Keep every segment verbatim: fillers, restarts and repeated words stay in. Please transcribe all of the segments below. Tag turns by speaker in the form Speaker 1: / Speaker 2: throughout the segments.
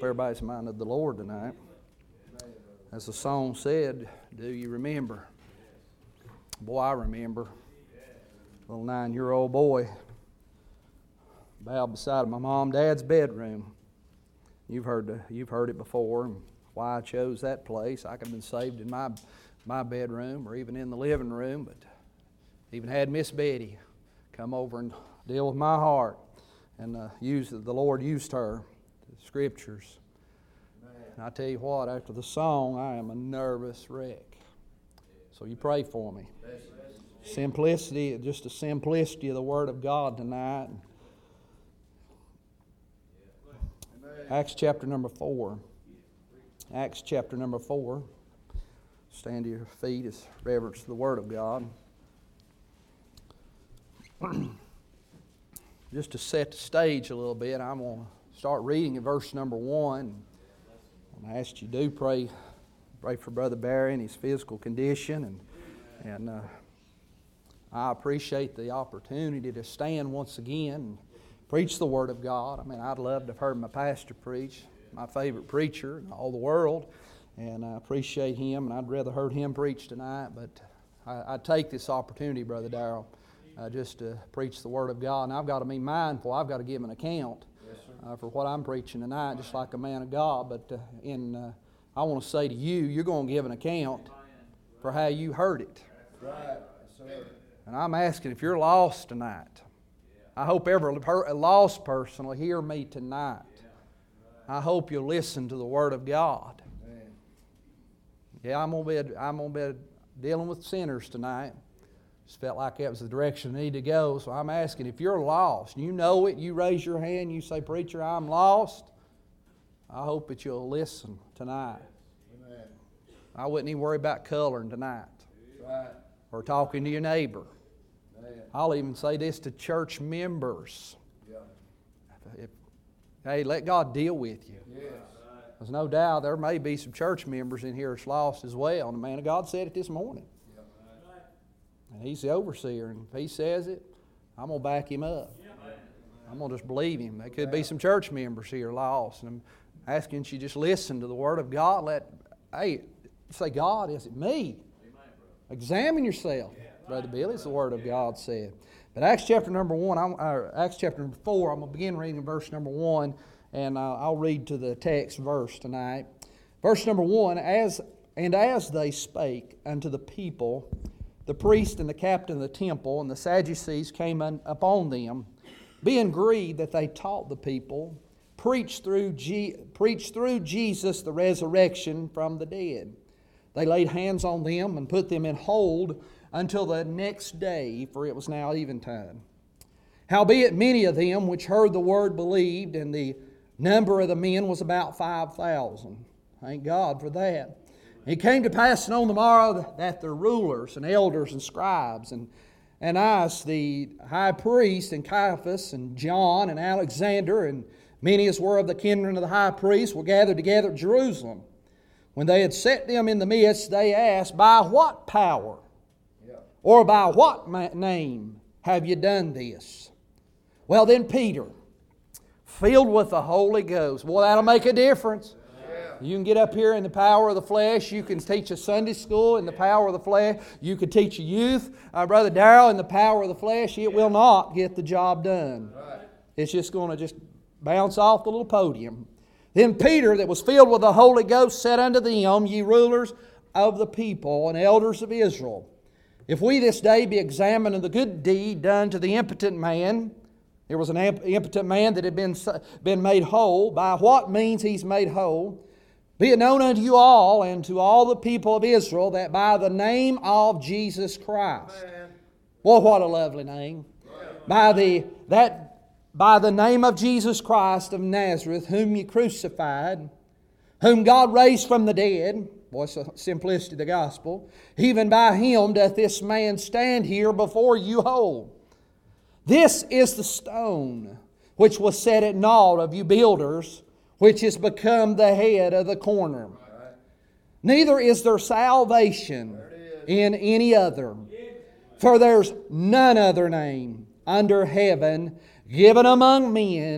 Speaker 1: everybody's minded the Lord tonight. As the song said, do you remember? Boy, I remember. Little nine-year-old boy bowed beside my mom and dad's bedroom. You've heard the, you've heard it before. And why I chose that place. I could have been saved in my my bedroom or even in the living room, but even had Miss Betty come over and deal with my heart, and uh, use the Lord used her, the Scriptures. And I tell you what, after the song, I am a nervous wreck. So you pray for me. Simplicity, just the simplicity of the Word of God tonight. Acts chapter number four. Acts chapter number four. Stand to your feet as reverence to the Word of God. Just to set the stage a little bit, I'm going to start reading in verse number one. I ask you do pray, pray for Brother Barry and his physical condition, and and uh, I appreciate the opportunity to stand once again and preach the Word of God. I mean, I'd love to have heard my pastor preach, my favorite preacher in all the world, and I appreciate him, and I'd rather heard him preach tonight. But I, I take this opportunity, Brother Darrell, uh, just to preach the Word of God, and I've got to be mindful. I've got to give an account. Uh, for what I'm preaching tonight, just like a man of God. But uh, in, uh, I want to say to you, you're going to give an account for how you heard it.
Speaker 2: Right.
Speaker 1: And I'm asking, if you're lost tonight, I hope every per- lost person will hear me tonight. I hope you'll listen to the Word of God. Yeah, I'm going to be, I'm going to be dealing with sinners tonight. Just felt like that was the direction I need to go. So I'm asking, if you're lost, you know it, you raise your hand, you say, Preacher, I'm lost. I hope that you'll listen tonight.
Speaker 2: Amen.
Speaker 1: I wouldn't even worry about coloring tonight.
Speaker 2: Right.
Speaker 1: Or talking to your neighbor.
Speaker 2: Amen.
Speaker 1: I'll even say this to church members.
Speaker 2: Yeah.
Speaker 1: If, hey, let God deal with you.
Speaker 2: Yes.
Speaker 1: There's no doubt there may be some church members in here that's lost as well. And the man of God said it this morning. And he's the overseer, and if he says it, I'm going to back him up. I'm going to just believe him. There could be some church members here lost, and I'm asking you just listen to the Word of God. Let, hey, say, God, is it me? Examine yourself, Brother Billy, as the Word of God said. But Acts chapter number one, I'm, uh, Acts chapter number four, I'm going to begin reading verse number one, and uh, I'll read to the text verse tonight. Verse number one, as and as they spake unto the people, the priest and the captain of the temple and the Sadducees came un, upon them, being grieved that they taught the people, preached through, G, preached through Jesus the resurrection from the dead. They laid hands on them and put them in hold until the next day, for it was now eventide. Howbeit many of them which heard the word believed, and the number of the men was about five thousand. Thank God for that. It came to pass on the morrow that the rulers and elders and scribes and Annas the high priest and Caiaphas and John and Alexander and many as were of the kindred of the high priest were gathered together at Jerusalem. When they had set them in the midst, they asked, By what power or by what name have you done this? Well then Peter, filled with the Holy Ghost. Boy, that'll make a difference. You can get up here in the power of the flesh. You can teach a Sunday school in the power of the flesh. You can teach a youth, uh, Brother Darrell, in the power of the flesh. It will not get the job done. It's just going to just bounce off the little podium. Then Peter, that was filled with the Holy Ghost, said unto them, Ye rulers of the people and elders of Israel, if we this day be examined of the good deed done to the impotent man, there was an impotent man that had been, been made whole. By what means he's made whole? Be it known unto you all and to all the people of Israel that by the name of Jesus Christ. Amen. Well, what a lovely name. Yeah. By the that by the name of Jesus Christ of Nazareth, whom you crucified, whom God raised from the dead. Boy, it's the simplicity of the gospel. Even by Him doth this man stand here before you whole. This is the stone which was set at naught of you builders, which has become the head of the corner. Neither is there salvation in any other, for there's none other name under heaven given among men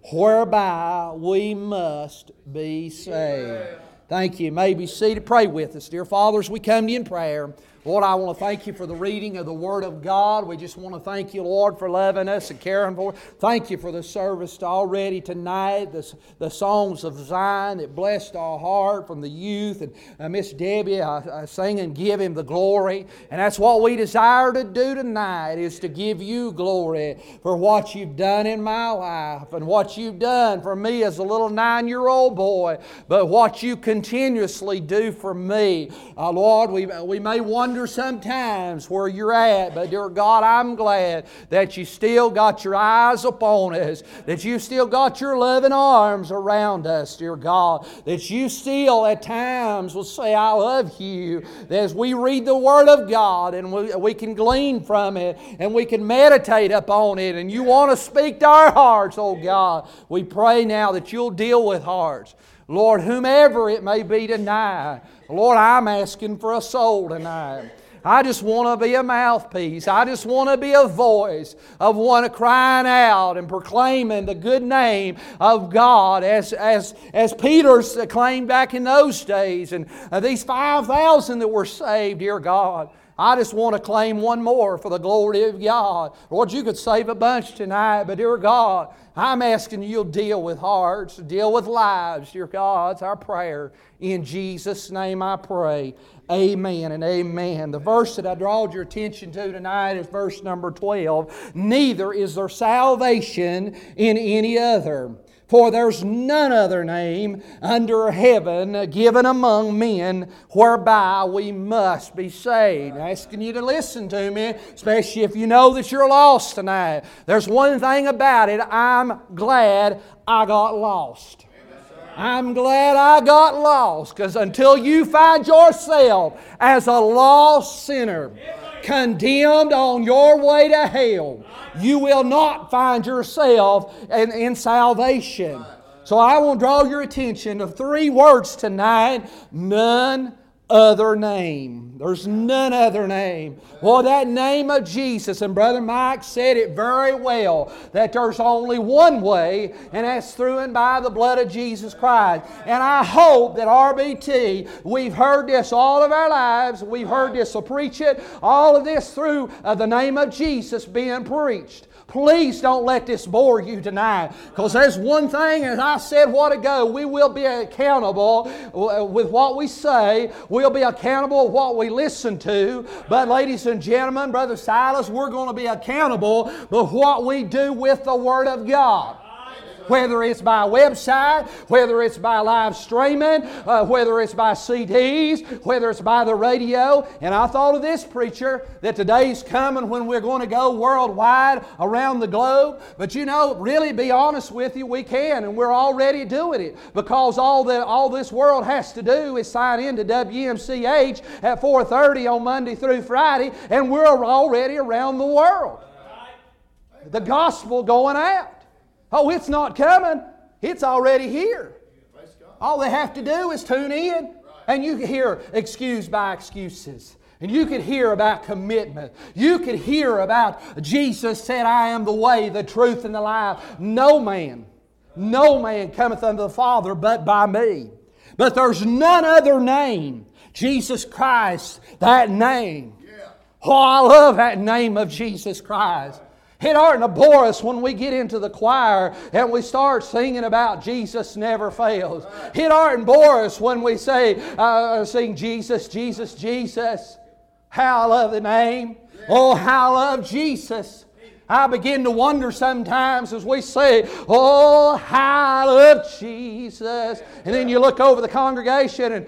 Speaker 1: whereby we must be saved. Thank you. You may be seated. Pray with us. Dear Father, as we come to you in prayer, Lord, I want to thank you for the reading of the Word of God. We just want to thank you, Lord, for loving us and caring for us. Thank you for the service already tonight, the, the songs of Zion that blessed our heart from the youth. And uh, Miss Debbie uh, uh, singing, give Him the glory. And that's what we desire to do tonight, is to give you glory for what you've done in my life and what you've done for me as a little nine-year-old boy, but what you continuously do for me. Uh, Lord, we, we may wonder sometimes where you're at, but dear God, I'm glad that you still got your eyes upon us, that you still got your loving arms around us, dear God, that you still at times will say, I love you. As we read the Word of God and we, we can glean from it and we can meditate upon it, and you want to speak to our hearts, oh God, we pray now that you'll deal with hearts. Lord, whomever it may be tonight, Lord, I'm asking for a soul tonight. I just want to be a mouthpiece. I just want to be a voice of one crying out and proclaiming the good name of God as, as, as Peter's claimed back in those days. And uh, these five thousand that were saved, dear God, I just want to claim one more for the glory of God. Lord, you could save a bunch tonight, but dear God, I'm asking you'll deal with hearts, deal with lives, dear God. It's our prayer. In Jesus' name I pray. Amen and amen. The verse that I drawed your attention to tonight is verse number twelve. Neither is there salvation in any other. For there's none other name under heaven given among men whereby we must be saved. I'm asking you to listen to me, especially if you know that you're lost tonight. There's one thing about it. I'm glad I got lost. I'm glad I got lost, because until you find yourself as a lost sinner, condemned on your way to hell, you will not find yourself in, in salvation. So I will draw your attention to three words tonight. None other name. There's none other name. Well, that name of Jesus, and Brother Mike said it very well, that there's only one way, and that's through and by the blood of Jesus Christ. And I hope that R B T, we've heard this all of our lives. We've heard this, so preach it, all of this through uh, the name of Jesus being preached. Please don't let this bore you tonight, because there's one thing, as I said a while ago, we will be accountable with what we say. We'll be accountable with what we listen to. But ladies and gentlemen, Brother Silas, we're going to be accountable with what we do with the Word of God. Whether it's by website, whether it's by live streaming, uh, whether it's by C Ds, whether it's by the radio. And I thought of this, preacher, that today's coming when we're going to go worldwide around the globe. But you know, really be honest with you, we can, and we're already doing it. Because all that all this world has to do is sign into W M C H at four thirty on Monday through Friday, and we're already around the world. The gospel going out. Oh, it's not coming. It's already here. All they have to do is tune in. And you can hear excused by excuses. And you could hear about commitment. You could hear about Jesus said, I am the way, the truth, and the life. No man, no man cometh unto the Father but by me. But there's none other name. Jesus Christ, that name. Oh, I love that name of Jesus Christ. It oughtn't to bore us when we get into the choir and we start singing about Jesus never fails. It oughtn't to bore us when we say, uh, sing Jesus, Jesus, Jesus. How I love the name. Oh, how I love Jesus. I begin to wonder sometimes as we say, oh, how I love Jesus. And then you look over the congregation and,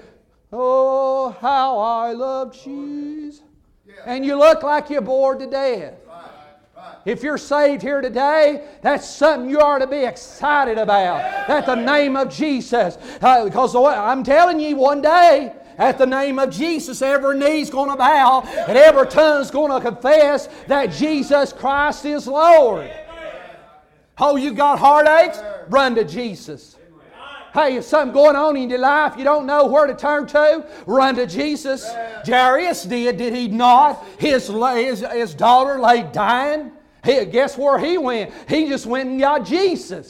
Speaker 1: oh, how I love Jesus. And you look like you're bored to death. If you're saved here today, that's something you ought to be excited about. That the name of Jesus. Uh, because I'm telling you, one day, at the name of Jesus, every knee's going to bow and every tongue's going to confess that Jesus Christ is Lord. Oh, you got heartaches? Run to Jesus. Hey, if something going on in your life you don't know where to turn to, run to Jesus. Jairus did, did he not? His, his, his daughter lay dying. He, guess where he went? He just went and got Jesus.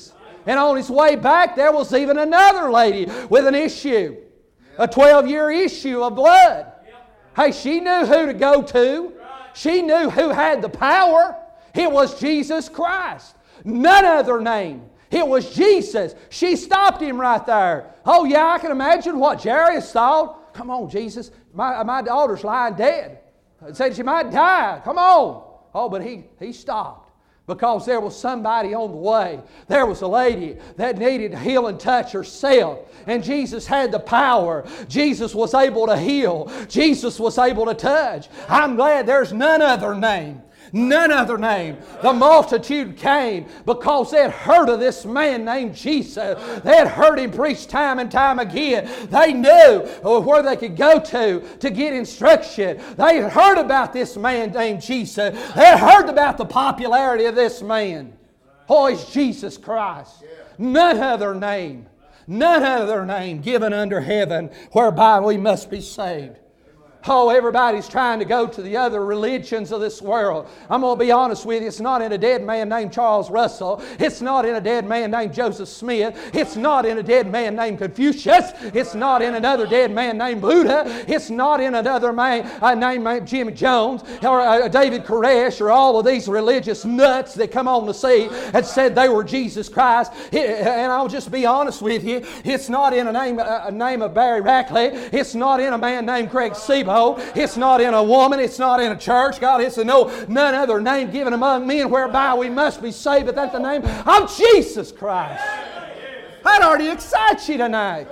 Speaker 1: And on his way back, there was even another lady with an issue. A twelve-year issue of blood. Hey, she knew who to go to. She knew who had the power. It was Jesus Christ. None other name. It was Jesus. She stopped him right there. Oh yeah, I can imagine what Jairus thought. Come on, Jesus. My, my daughter's lying dead. Said she might die. Come on. Oh, but he, he stopped. Because there was somebody on the way. There was a lady that needed to heal and touch herself. And Jesus had the power. Jesus was able to heal. Jesus was able to touch. I'm glad there's none other name. None other name. The multitude came because they had heard of this man named Jesus. They had heard him preach time and time again. They knew where they could go to to get instruction. They had heard about this man named Jesus. They had heard about the popularity of this man. Oh, it's Jesus Christ. None other name. None other name given under heaven whereby we must be saved. Oh, everybody's trying to go to the other religions of this world. I'm going to be honest with you. It's not in a dead man named Charles Russell. It's not in a dead man named Joseph Smith. It's not in a dead man named Confucius. It's not in another dead man named Buddha. It's not in another man uh, named Jimmy Jones or uh, David Koresh or all of these religious nuts that come on the scene and said they were Jesus Christ. It, and I'll just be honest with you. It's not in a name, a name of Barry Rackley. It's not in a man named Craig Siebo. It's not in a woman. It's not in a church. God, it's a no, none other name given among men whereby we must be saved, but that's the name of Jesus Christ. That already excites you tonight.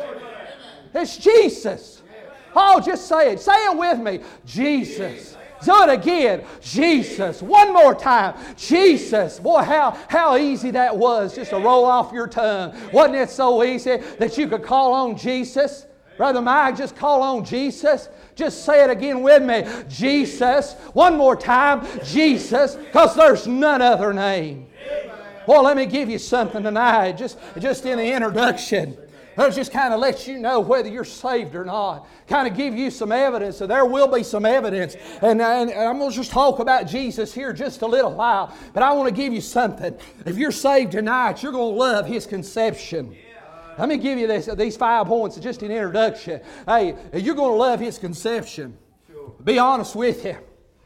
Speaker 1: It's Jesus. Oh, just say it. Say it with me. Jesus. Do it again. Jesus. One more time. Jesus. Boy, how, how easy that was just to roll off your tongue. Wasn't it so easy that you could call on Jesus? Brother Mike, just call on Jesus. Just say it again with me. Jesus. One more time. Jesus. Because there's none other name. Well, let me give you something tonight. Just, just in the introduction. I'll just kind of let you know whether you're saved or not. Kind of give you some evidence. So there will be some evidence. And, and, and I'm going to just talk about Jesus here just a little while. But I want to give you something. If you're saved tonight, you're going to love His conception. Let me give you this, these five points, just an introduction. Hey, you're going to love His conception. Sure. Be honest with you.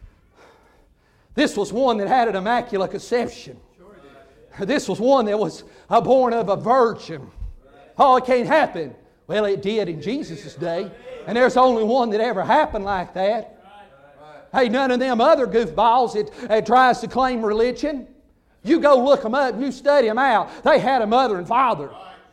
Speaker 1: This was one that had an immaculate conception. Sure. This was one that was born of a virgin. Oh, it can't happen. Well, it did in Jesus' day. And there's only one that ever happened like that. Hey, none of them other goofballs that, that tries to claim religion. You go look them up, you study them out. They had a mother and father.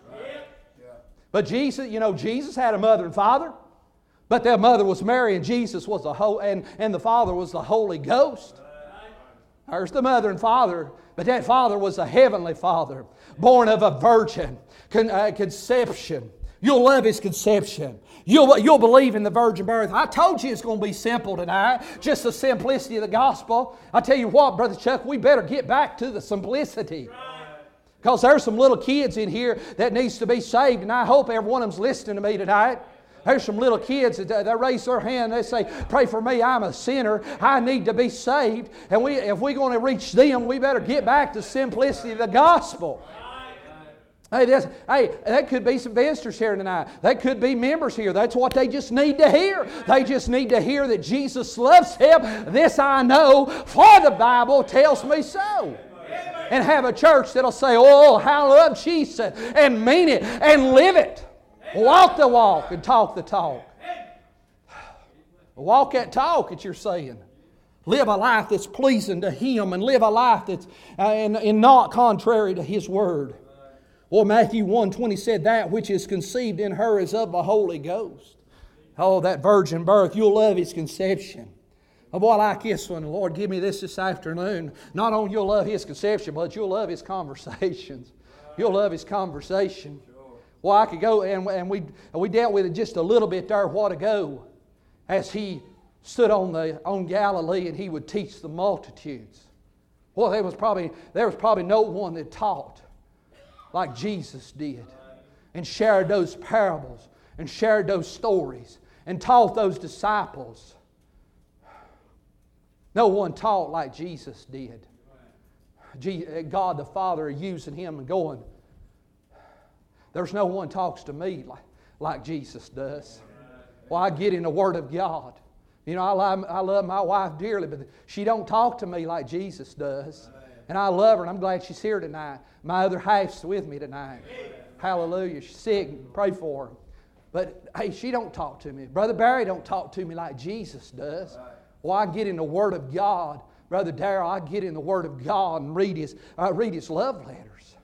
Speaker 1: But Jesus, you know, Jesus had a mother and father. But their mother was Mary and Jesus was the whole, and, and the father was the Holy Ghost. There's the mother and father. But that father was a heavenly father, born of a virgin. Con, uh, conception. You'll love His conception. You'll, you'll believe in the virgin birth. I told you it's going to be simple tonight. Just the simplicity of the gospel. I tell you what, Brother Chuck, we better get back to the simplicity. Because there's some little kids in here that needs to be saved, and I hope every one of them's listening to me tonight. There's some little kids that they raise their hand, they say, pray for me, I'm a sinner, I need to be saved. And we, if we're going to reach them, we better get back to simplicity of the gospel. Hey, that's, hey, that could be some visitors here tonight. That could be members here. That's what they just need to hear. They just need to hear that Jesus loves them. This I know, for the Bible tells me so. And have a church that'll say, oh, how I love Jesus, and mean it, and live it. Walk the walk and talk the talk. Walk that talk that you're saying. Live a life that's pleasing to Him, and live a life that's uh, and, and not contrary to His Word. Well, Matthew one twenty said, that which is conceived in her is of the Holy Ghost. Oh, that virgin birth, you'll love His conception. Oh boy, I like this one. Lord, give me this this afternoon. Not only you'll love His conception, but you'll love His conversations. You'll love His conversation. Well, I could go, and, and we, we dealt with it just a little bit there a while ago, as He stood on, the, on Galilee and He would teach the multitudes. Well, there was probably, there was probably no one that taught like Jesus did, and shared those parables, and shared those stories, and taught those disciples. No one taught like Jesus did. God the Father using Him and going, There's no one talks to me like, like Jesus does. Well, I get in the Word of God. You know, I love, I love my wife dearly, but she don't talk to me like Jesus does. And I love her, and I'm glad she's here tonight. My other half's with me tonight. Hallelujah. She's sick. Pray for her. But, hey, she don't talk to me. Brother Barry don't talk to me like Jesus does. Well, I get in the Word of God. Brother Darrell, I get in the Word of God and read his, uh, read his love letters.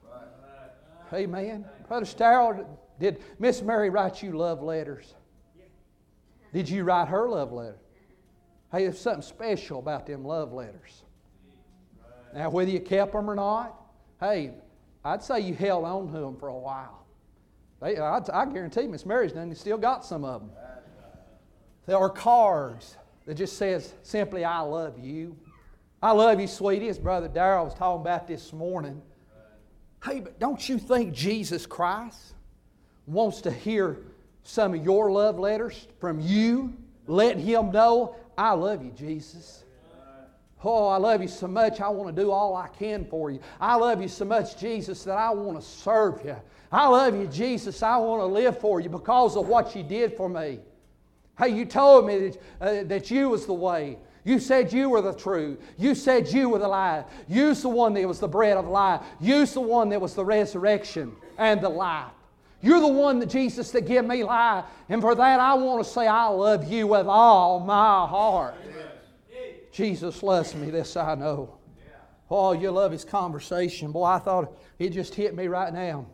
Speaker 1: Amen. Brother Starrell, did Miss Mary write you love letters? Did you write her love letter? Hey, there's something special about them love letters. Now, whether you kept them or not, hey, I'd say you held on to them for a while. They, I, I guarantee Miss Mary's done still got some of them. There are cards that just says simply, I love you. I love you, sweetie. As Brother Darrell was talking about this morning. Hey, but don't you think Jesus Christ wants to hear some of your love letters from you? Letting Him know, I love you, Jesus. Oh, I love you so much, I want to do all I can for you. I love you so much, Jesus, that I want to serve you. I love you, Jesus, I want to live for you because of what you did for me. Hey, you told me that, uh, that you was the way. You said you were the truth. You said you were the life. You's the one that was the bread of life. You's the one that was the resurrection and the life. You're the one, that Jesus, that give me life. And for that I want to say I love you with all my heart. Jesus loves me, this I know. Oh, you love His conversation. Boy, I thought it just hit me right now.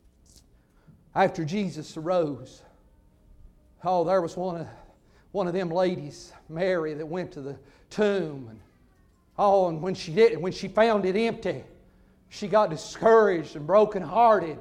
Speaker 1: After Jesus arose, oh, there was one of, one of them ladies, Mary, that went to the tomb. And, oh, and when she did, when she found it empty, she got discouraged and brokenhearted.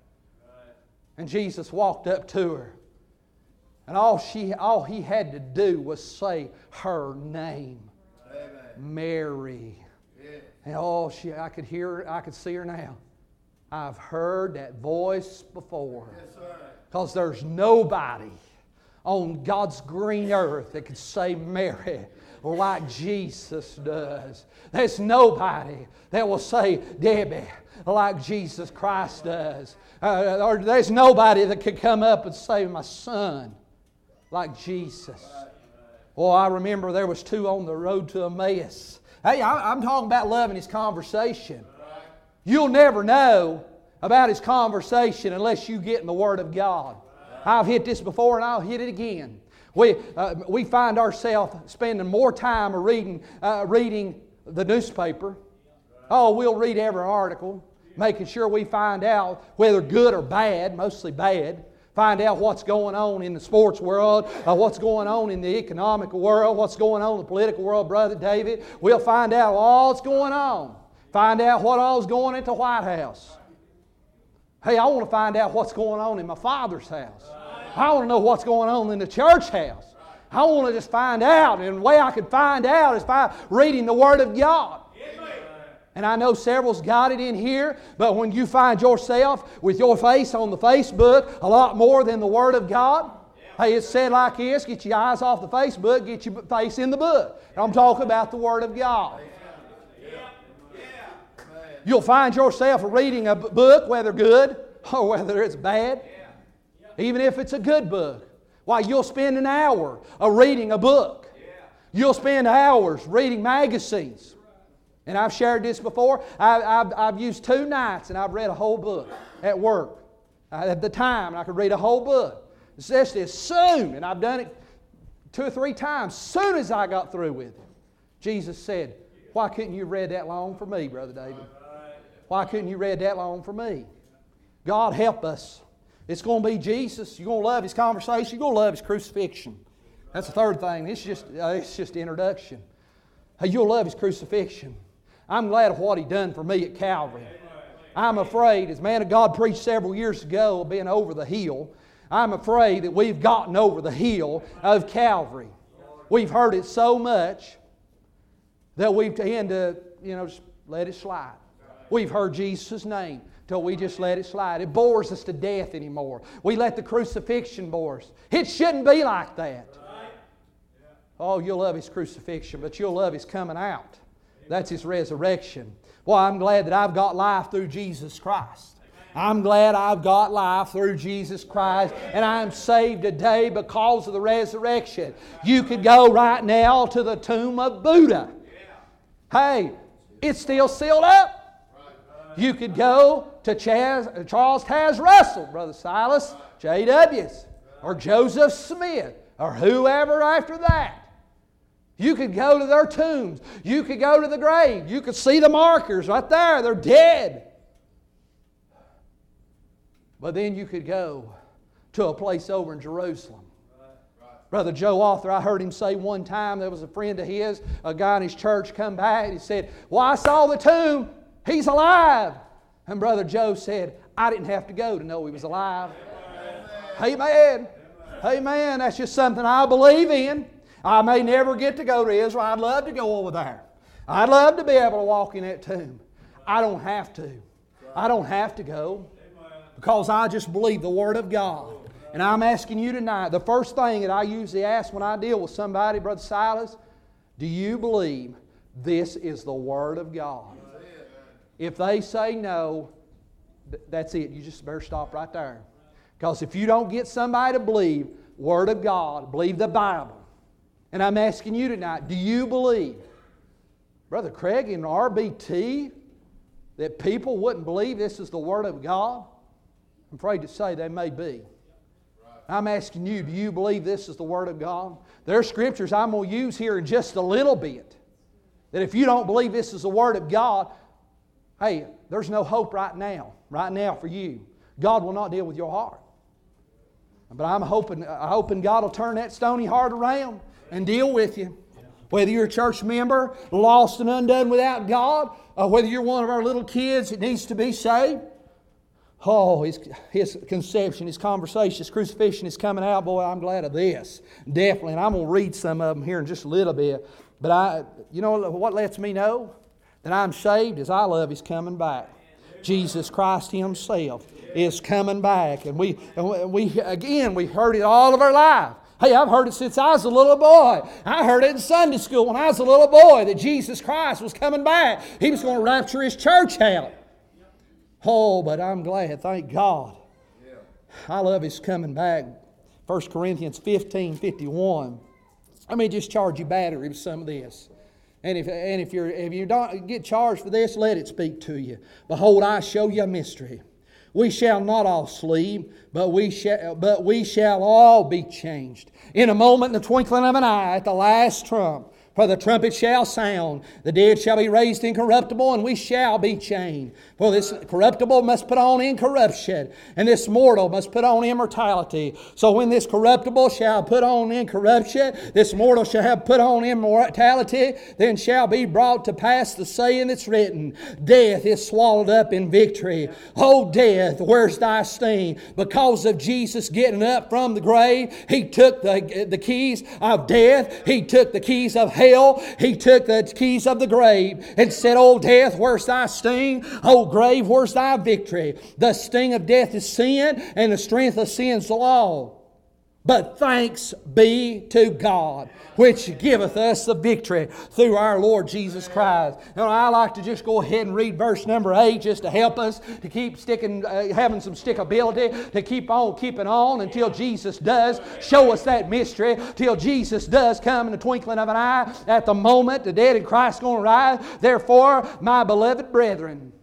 Speaker 1: And Jesus walked up to her. And all she, all He had to do was say her name. Amen. Mary. Yeah. And oh, she, I could hear her, I could see her now. I've heard that voice before. Because yes, there's nobody on God's green earth that could say Mary like Jesus does. There's nobody that will say Debbie like Jesus Christ does. Uh, or there's nobody that could come up and say my son like Jesus. Oh, I remember there was two on the road to Emmaus. Hey, I, I'm talking about loving His conversation. You'll never know about His conversation unless you get in the Word of God. I've hit this before and I'll hit it again. We, uh, we find ourselves spending more time reading, uh, reading the newspaper. Oh, we'll read every article, making sure we find out whether good or bad, mostly bad. Find out what's going on in the sports world, uh, what's going on in the economic world, what's going on in the political world, Brother David. We'll find out all that's going on. Find out what all's going into the White House. Hey, I want to find out what's going on in my Father's house. I want to know what's going on in the church house. I want to just find out. And the way I can find out is by reading the Word of God. And I know several's got it in here, but when you find yourself with your face on the Facebook a lot more than the Word of God, hey, it's said like this, get your eyes off the Facebook, get your face in the book. And I'm talking about the Word of God. You'll find yourself reading a book, whether good or whether it's bad. Even if it's a good book. Why, you'll spend an hour of reading a book. You'll spend hours reading magazines. And I've shared this before. I, I've, I've used two nights and I've read a whole book at work. At the time, I could read a whole book. It's just as soon, and I've done it two or three times, soon as I got through with it, Jesus said, why couldn't you read that long for me, Brother David? Why couldn't you read that long for me? God help us. It's going to be Jesus. You're going to love His conversation. You're going to love His crucifixion. That's the third thing. It's just, uh, it's just introduction. Hey, you'll love His crucifixion. I'm glad of what He done for me at Calvary. I'm afraid, as man of God preached several years ago, being over the hill, I'm afraid that we've gotten over the hill of Calvary. We've heard it so much that we tend to, you know, just let it slide. We've heard Jesus' name till we just let it slide. It bores us to death anymore. We let the crucifixion bore us. It shouldn't be like that. Oh, you'll love His crucifixion, but you'll love His coming out. That's His resurrection. Well, I'm glad that I've got life through Jesus Christ. I'm glad I've got life through Jesus Christ, and I'm saved today because of the resurrection. You could go right now to the tomb of Buddha. Hey, it's still sealed up. You could go to Chaz, Charles Taz Russell, Brother Silas, J W's, or Joseph Smith, or whoever after that. You could go to their tombs. You could go to the grave. You could see the markers right there. They're dead. But then you could go to a place over in Jerusalem. Brother Joe Arthur, I heard him say one time, there was a friend of his, a guy in his church come back, and he said, well, I saw the tomb. He's alive. And Brother Joe said, I didn't have to go to know he was alive. Amen. Amen. That's just something I believe in. I may never get to go to Israel. I'd love to go over there. I'd love to be able to walk in that tomb. I don't have to. I don't have to go. Because I just believe the Word of God. And I'm asking you tonight, the first thing that I usually ask when I deal with somebody, Brother Silas, do you believe this is the Word of God? If they say no, that's it. You just better stop right there. Because if you don't get somebody to believe Word of God, believe the Bible, and I'm asking you tonight, do you believe, Brother Craig in R B T, that people wouldn't believe this is the Word of God? I'm afraid to say they may be. I'm asking you, do you believe this is the Word of God? There are scriptures I'm going to use here in just a little bit. That if you don't believe this is the Word of God, hey, there's no hope right now. Right now for you. God will not deal with your heart. But I'm hoping, I'm hoping God will turn that stony heart around and deal with you. Whether you're a church member, lost and undone without God, or whether you're one of our little kids that needs to be saved. Oh, his, his conception, his conversation, his crucifixion is coming out. Boy, I'm glad of this. Definitely. And I'm going to read some of them here in just a little bit. But I, you know what lets me know that I'm saved is I love His coming back. Jesus Christ Himself is coming back. And we, and we again, we've heard it all of our life. Hey, I've heard it since I was a little boy. I heard it in Sunday school when I was a little boy that Jesus Christ was coming back. He was going to rapture His church out. Oh, but I'm glad, thank God. I love His coming back. First Corinthians fifteen fifty-one. Let me just charge you battery with some of this. And if, and if, you're, if you don't get charged for this, let it speak to you. Behold, I show you a mystery. We shall not all sleep, but we shall, but we shall all be changed. In a moment, in the twinkling of an eye, at the last trump. For the trumpet shall sound, the dead shall be raised incorruptible, and we shall be changed. For this corruptible must put on incorruption, and this mortal must put on immortality. So when this corruptible shall put on incorruption, this mortal shall have put on immortality, then shall be brought to pass the saying that's written, death is swallowed up in victory. O death, where's thy sting? Because of Jesus getting up from the grave, He took the, the keys of death, He took the keys of hell, He took the keys of the grave and said, O death, where's thy sting? O grave, where's thy victory? The sting of death is sin, and the strength of sin's the law. But thanks be to God, which giveth us the victory through our Lord Jesus Christ. Now, I like to just go ahead and read verse number eight just to help us to keep sticking, uh, having some stickability, to keep on keeping on until Jesus does show us that mystery, till Jesus does come in the twinkling of an eye. At the moment, the dead in Christ going to rise. Therefore, my beloved brethren,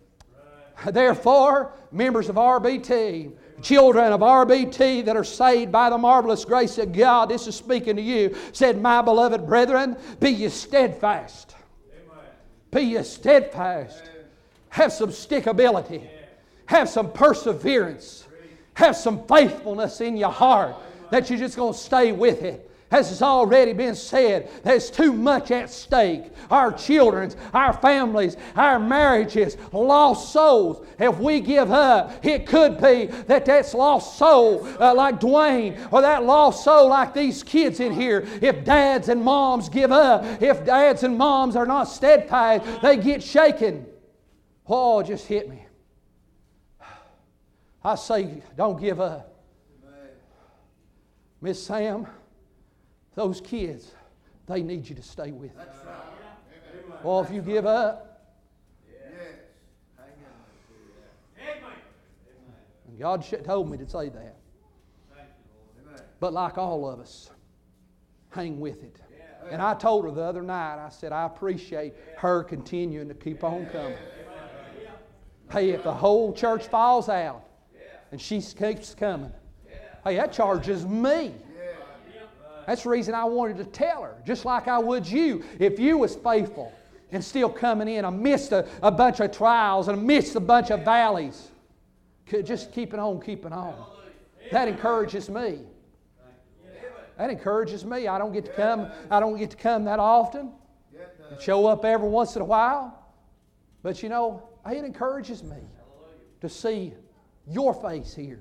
Speaker 1: therefore, members of R B T, children of R B T that are saved by the marvelous grace of God, this is speaking to you, said, my beloved brethren, be ye steadfast. Amen. Be ye steadfast. Amen. Have some stickability. Yeah. Have some perseverance. Great. Have some faithfulness in your heart. Amen. That you're just going to stay with it. As has already been said, there's too much at stake. Our children, our families, our marriages, lost souls. If we give up, it could be that that's lost soul uh, like Dwayne, or that lost soul like these kids in here. If dads and moms give up, if dads and moms are not steadfast, they get shaken. Oh, it just hit me. I say, don't give up. Miss Sam, those kids, they need you to stay with them. Right. Well, if you give up, And God told me to say that. But like all of us, hang with it. And I told her the other night, I said, I appreciate her continuing to keep on coming. Hey, if the whole church falls out and she keeps coming, hey, that charges me. That's the reason I wanted to tell her, just like I would you. If you was faithful and still coming in amidst a, a bunch of trials and amidst a bunch of valleys, just keeping on, keeping on. That encourages me. That encourages me. I don't get to come. I don't get to come that often. And show up every once in a while. But you know, it encourages me to see your face here.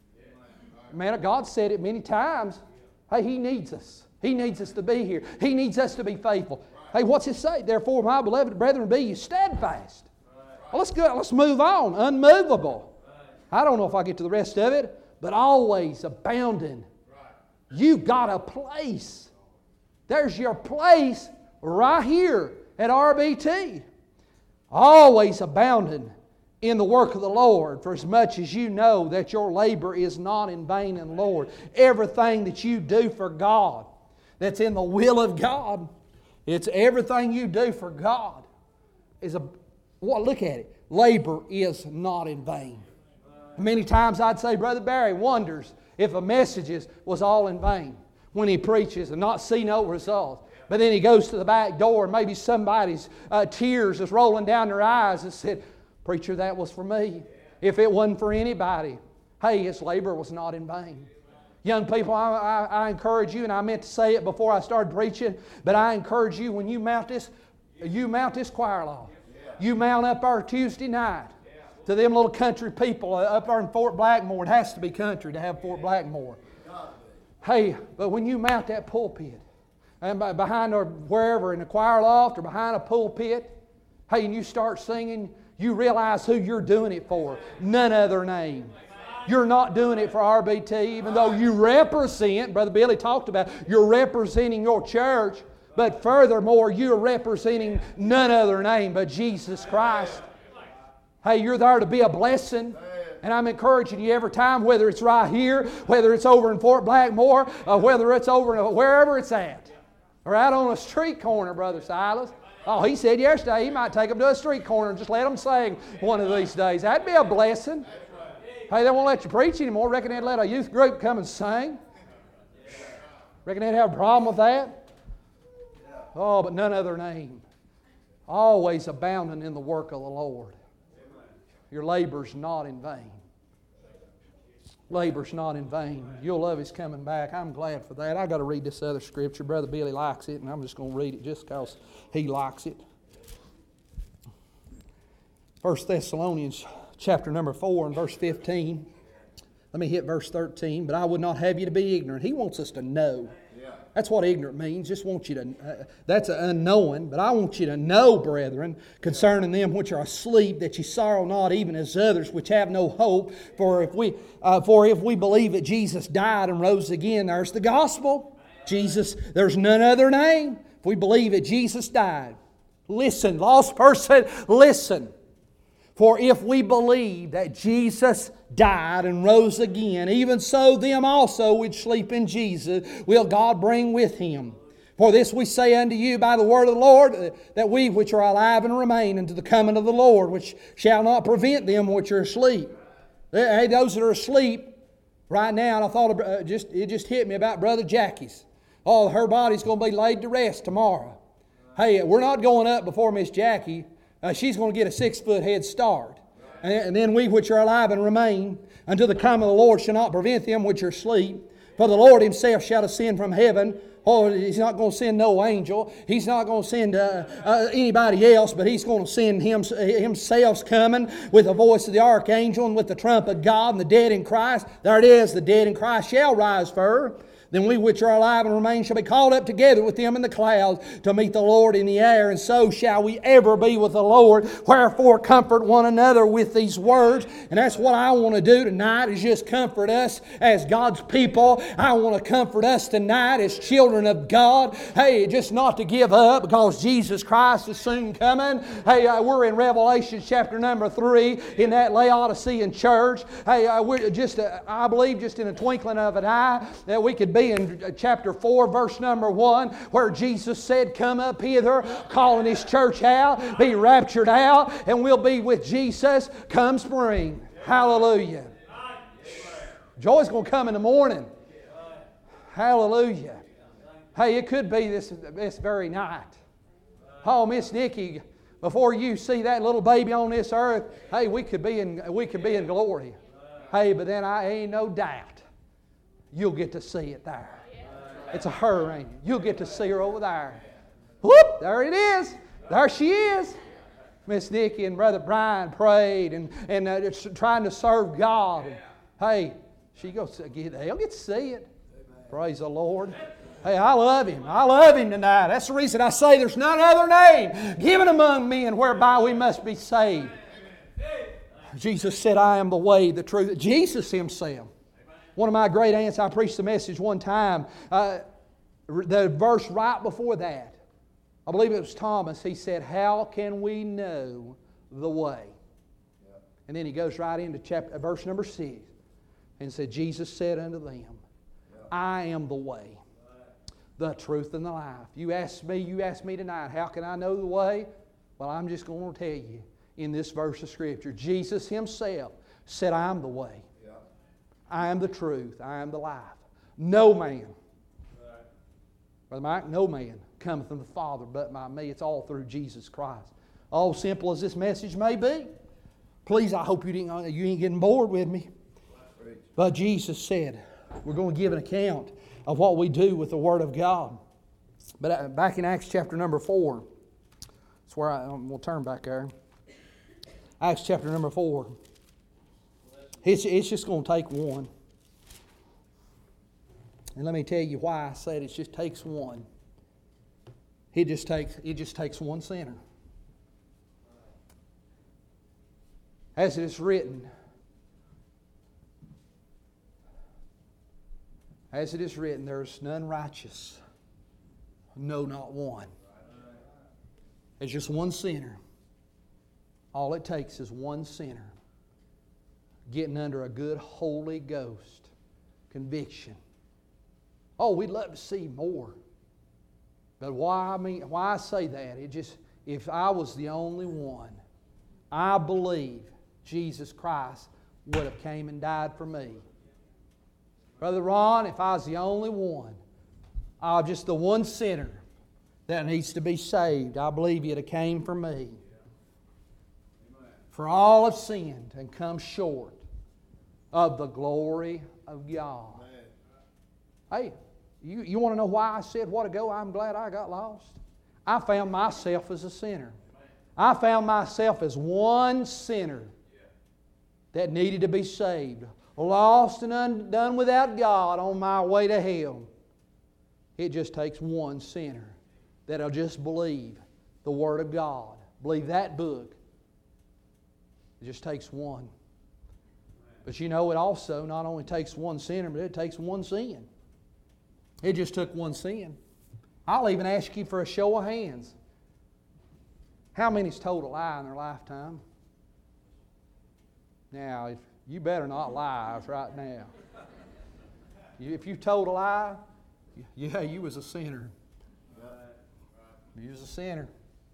Speaker 1: Man, God said it many times. Hey, He needs us. He needs us to be here. He needs us to be faithful. Hey, what's it say? Therefore, my beloved brethren, be you steadfast. Well, let's go. Let's move on. Unmovable. I don't know if I get to the rest of it, but always abounding. You got a place. There's your place right here at R B T. Always abounding in the work of the Lord, for as much as you know that your labor is not in vain in the Lord. Everything that you do for God, that's in the will of God, it's everything you do for God is a, well, look at it. Labor is not in vain. Many times I'd say Brother Barry wonders if a message was all in vain when he preaches and not see no results. But then he goes to the back door and maybe somebody's uh, tears is rolling down their eyes and said, Preacher, that was for me. If it wasn't for anybody, hey, his labor was not in vain. Young people, I, I, I encourage you, and I meant to say it before I started preaching, but I encourage you, when you mount this, you mount this choir loft. You mount up our Tuesday night to them little country people up there in Fort Blackmore. It has to be country to have Fort Blackmore. Hey, but when you mount that pulpit, and behind or wherever in the choir loft or behind a pulpit, hey, and you start singing, you realize who you're doing it for. None other name. You're not doing it for R B T, even though you represent, Brother Billy talked about, you're representing your church, but furthermore, you're representing none other name but Jesus Christ. Hey, you're there to be a blessing. And I'm encouraging you every time, whether it's right here, whether it's over in Fort Blackmore, uh, whether it's over in, wherever it's at, or out on a street corner, Brother Silas. Oh, he said yesterday he might take them to a street corner and just let them sing one of these days. That'd be a blessing. Hey, they won't let you preach anymore. Reckon they'd let a youth group come and sing. Reckon they'd have a problem with that? Oh, but none other name. Always abounding in the work of the Lord. Your labor's not in vain. Labor's not in vain. You'll love His coming back. I'm glad for that. I've got to read this other scripture. Brother Billy likes it, and I'm just going to read it just because he likes it. First Thessalonians chapter number four and verse fifteen. Let me hit verse thirteen. But I would not have you to be ignorant. He wants us to know. That's what ignorant means. Just want you to, uh, that's unknowing. But I want you to know, brethren, concerning them which are asleep, that ye sorrow not even as others which have no hope. For if we, uh, for if we believe that Jesus died and rose again, there's the gospel. Jesus, there's none other name. If we believe that Jesus died. Listen, lost person, listen. For if we believe that Jesus died and rose again, even so them also which sleep in Jesus will God bring with Him. For this we say unto you by the word of the Lord, that we which are alive and remain unto the coming of the Lord, which shall not prevent them which are asleep. Hey, those that are asleep right now, and I thought uh, just it just hit me about Brother Jackie's. Oh, her body's going to be laid to rest tomorrow. Hey, we're not going up before Miss Jackie. Uh, she's going to get a six-foot head start. And, and then we which are alive and remain until the coming of the Lord shall not prevent them which are asleep. For the Lord Himself shall ascend from heaven. Oh, He's not going to send no angel. He's not going to send uh, uh, anybody else, but He's going to send him, Himself's coming with the voice of the archangel and with the trump of God, and the dead in Christ. There it is, the dead in Christ shall rise first. Then we which are alive and remain shall be called up together with them in the clouds to meet the Lord in the air, and so shall we ever be with the Lord. Wherefore comfort one another with these words. And that's what I want to do tonight, is just comfort us as God's people. I want to comfort us tonight as children of God. Hey, just not to give up, because Jesus Christ is soon coming. Hey, uh, we're in Revelation chapter number three in that Laodicean church. Hey, uh, we're just, uh, I believe just in a twinkling of an eye that we could be in chapter four, verse number one, where Jesus said, come up hither, calling His church out, be raptured out, and we'll be with Jesus come spring. Hallelujah. Joy's going to come in the morning. Hallelujah. Hey, it could be this, this very night. Oh, Miss Nikki, before you see that little baby on this earth, hey, we could be in, we could be in glory. Hey, but then I ain't no doubt you'll get to see it there. It's a her, ain't it? You'll get to see her over there. Whoop! There it is. There she is. Miss Nikki and Brother Brian prayed and, and uh, trying to serve God. And, hey, she goes, they'll get to see it. Praise the Lord. Hey, I love Him. I love Him tonight. That's the reason I say there's none other name given among men whereby we must be saved. Jesus said, I am the way, the truth. Jesus Himself. One of my great aunts, I preached a message one time, uh, the verse right before that, I believe it was Thomas, he said, how can we know the way? Yep. And then he goes right into chapter, verse number six and said, Jesus said unto them, yep. I am the way, the truth, and the life. You ask me, you ask me tonight, how can I know the way? Well, I'm just going to tell you in this verse of Scripture, Jesus Himself said, I am the way. I am the truth. I am the life. No man, right. Brother Mike, no man cometh unto the Father but by me. It's all through Jesus Christ. All simple as this message may be. Please, I hope you, didn't, you ain't getting bored with me. But Jesus said, we're going to give an account of what we do with the Word of God. But back in Acts chapter number four, that's where I, we'll turn back there. Acts chapter number four. It's, it's just going to take one. And let me tell you why I said it just takes one. It just takes, it just takes one sinner. As it is written, as it is written, there is none righteous, no, not one. It's just one sinner. All it takes is one sinner getting under a good Holy Ghost conviction. Oh, we'd love to see more. But why I mean why I say that, it just, if I was the only one, I believe Jesus Christ would have came and died for me. Brother Ron, if I was the only one, I'm just the one sinner that needs to be saved, I believe He'd have came for me. For all have sinned and come short of the glory of God. Hey, you, you want to know why I said what ago I'm glad I got lost? I found myself as a sinner. I found myself as one sinner that needed to be saved. Lost and undone without God on my way to hell. It just takes one sinner that'll just believe the Word of God. Believe that book. It just takes one. But you know, it also not only takes one sinner, but it takes one sin. It just took one sin. I'll even ask you for a show of hands. How many's told a lie in their lifetime? Now, if you better not lie right now. If you told a lie, yeah, you was a sinner. You was a sinner.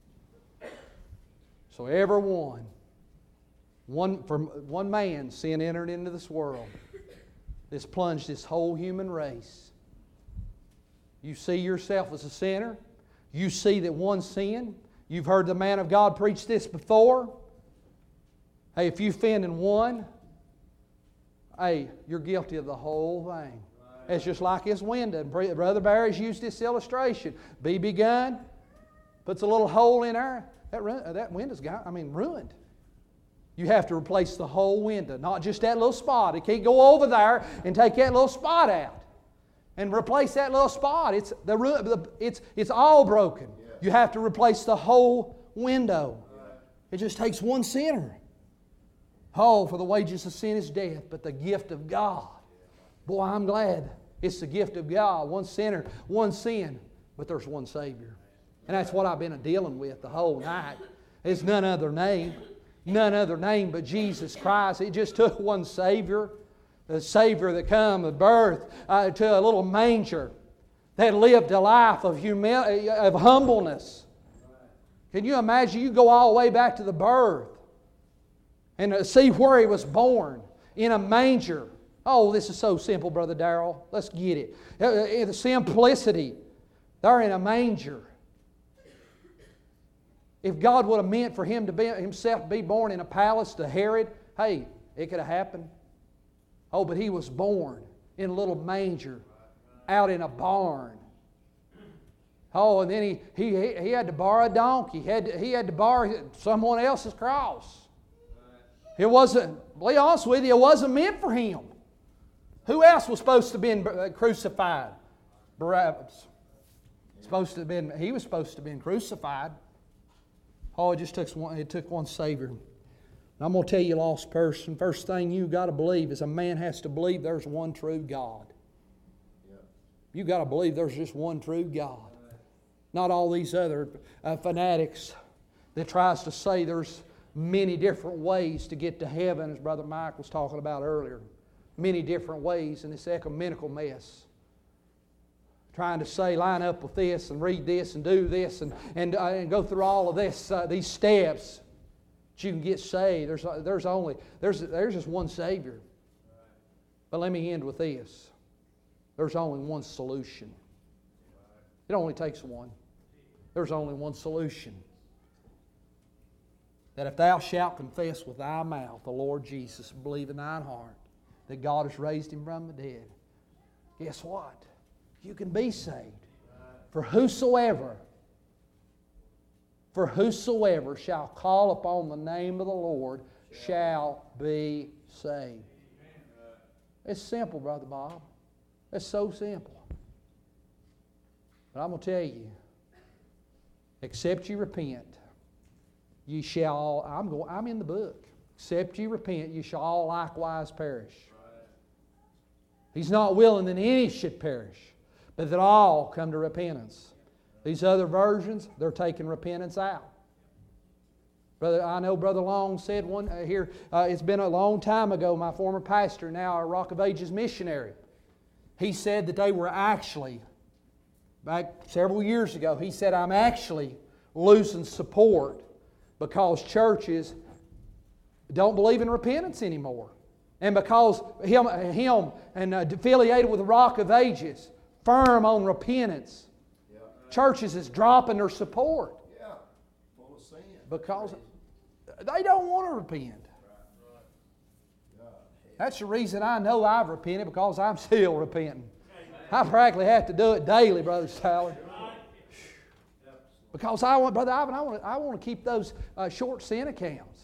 Speaker 1: So every one, one from one man, sin entered into this world. This plunged this whole human race. You see yourself as a sinner. You see that one sin. You've heard the man of God preach this before. Hey, if you offend in one, hey, you're guilty of the whole thing. Right. It's just like this window. Brother Barry's used this illustration. B B gun puts a little hole in there. That, that window's got, I mean, ruined. You have to replace the whole window, not just that little spot. It can't go over there and take that little spot out. and replace that little spot. It's, the, the, it's, it's all broken. You have to replace the whole window. It just takes one sinner. Oh, for the wages of sin is death, but the gift of God. Boy, I'm glad it's the gift of God. One sinner, one sin, but there's one Savior. And that's what I've been dealing with the whole night. It's none other name. None other name but Jesus Christ. It just took one Savior. The Savior that come of birth uh, to a little manger that lived a life of, humil- of humbleness. Can you imagine? You go all the way back to the birth and uh, see where He was born, in a manger. Oh, this is so simple, Brother Darrell. Let's get it. Uh, uh, the simplicity. They're in a manger. If God would have meant for Him to be Himself to be born in a palace to Herod, hey, it could have happened. Oh, but He was born in a little manger out in a barn. Oh, and then he, he, he had to borrow a donkey. He had to, he had to borrow someone else's cross. It wasn't, to be honest with you, it wasn't meant for Him. Who else was supposed to have been crucified? Barabbas. Supposed to have been, he was supposed to have been crucified. Oh, it just took one, it took one Savior. I'm going to tell you, lost person, first thing you got to believe is a man has to believe there's one true God. You got to believe there's just one true God. Not all these other uh, fanatics that tries to say there's many different ways to get to heaven, as Brother Mike was talking about earlier. Many different ways in this ecumenical mess. Trying to say, line up with this and read this and do this and, and, uh, and go through all of this, uh, these steps that you can get saved. There's, there's only, there's, there's just one Savior. But let me end with this. There's only one solution. It only takes one. There's only one solution. That if thou shalt confess with thy mouth the Lord Jesus, believe in thine heart that God has raised Him from the dead, guess what? You can be saved. For whosoever, for whosoever shall call upon the name of the Lord shall be saved. It's simple, Brother Bob. It's so simple. But I'm going to tell you, except you repent, ye shall all, I'm, going, I'm in the book. Except ye repent, ye shall all likewise perish. He's not willing that any should perish, but that all come to repentance. These other versions, they're taking repentance out. Brother, I know Brother Long said one uh, here, uh, it's been a long time ago, my former pastor, now a Rock of Ages missionary. He said that they were actually, back several years ago, he said, I'm actually losing support because churches don't believe in repentance anymore. And because him, him and uh, affiliated with the Rock of Ages, firm on repentance, yeah. Churches is dropping their support.
Speaker 2: Yeah. Full of sin.
Speaker 1: Because they don't want to repent. That's the reason I know I've repented, because I'm still repenting. I practically have to do it daily, Brother Sally. Because I want, Brother Ivan, I want to, I want to keep those uh, short sin accounts.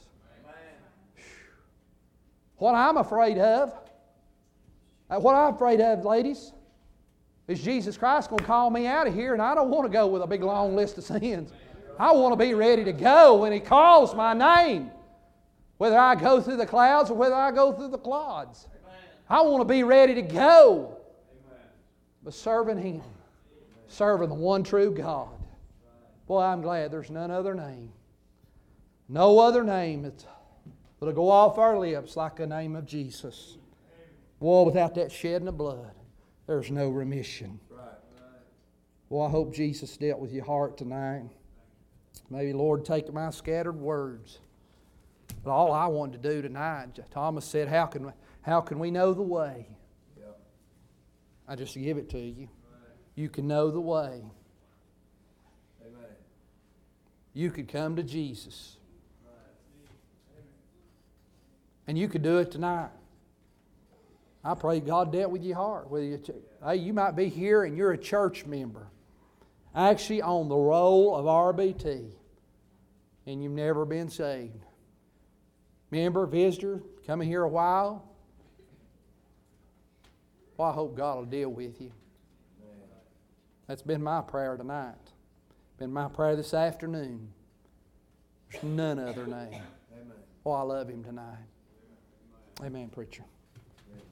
Speaker 1: What I'm afraid of, uh, what I'm afraid of, ladies, is Jesus Christ going to call me out of here, and I don't want to go with a big long list of sins. I want to be ready to go when He calls my name. Whether I go through the clouds or whether I go through the clods. Amen. I want to be ready to go. Amen. But serving Him. Amen. Serving the one true God. Boy, I'm glad there's none other name. No other name that'll go off our lips like the name of Jesus. Boy, without that shedding of blood, there's no remission. Right. Well, I hope Jesus dealt with your heart tonight. Maybe, Lord, take my scattered words. But all I wanted to do tonight, Thomas said, how can, how can we know the way? Yep. I just give it to you. Right. You can know the way. Amen. You could come to Jesus. Right. And you could do it tonight. I pray God dealt with your heart. Whether you, hey, you might be here and you're a church member, actually on the roll of R B T, and you've never been saved. Member, visitor, coming here a while. Well, I hope God will deal with you. That's been my prayer tonight. Been my prayer this afternoon. There's none other name.
Speaker 2: Amen.
Speaker 1: Oh, I love Him tonight. Amen, preacher.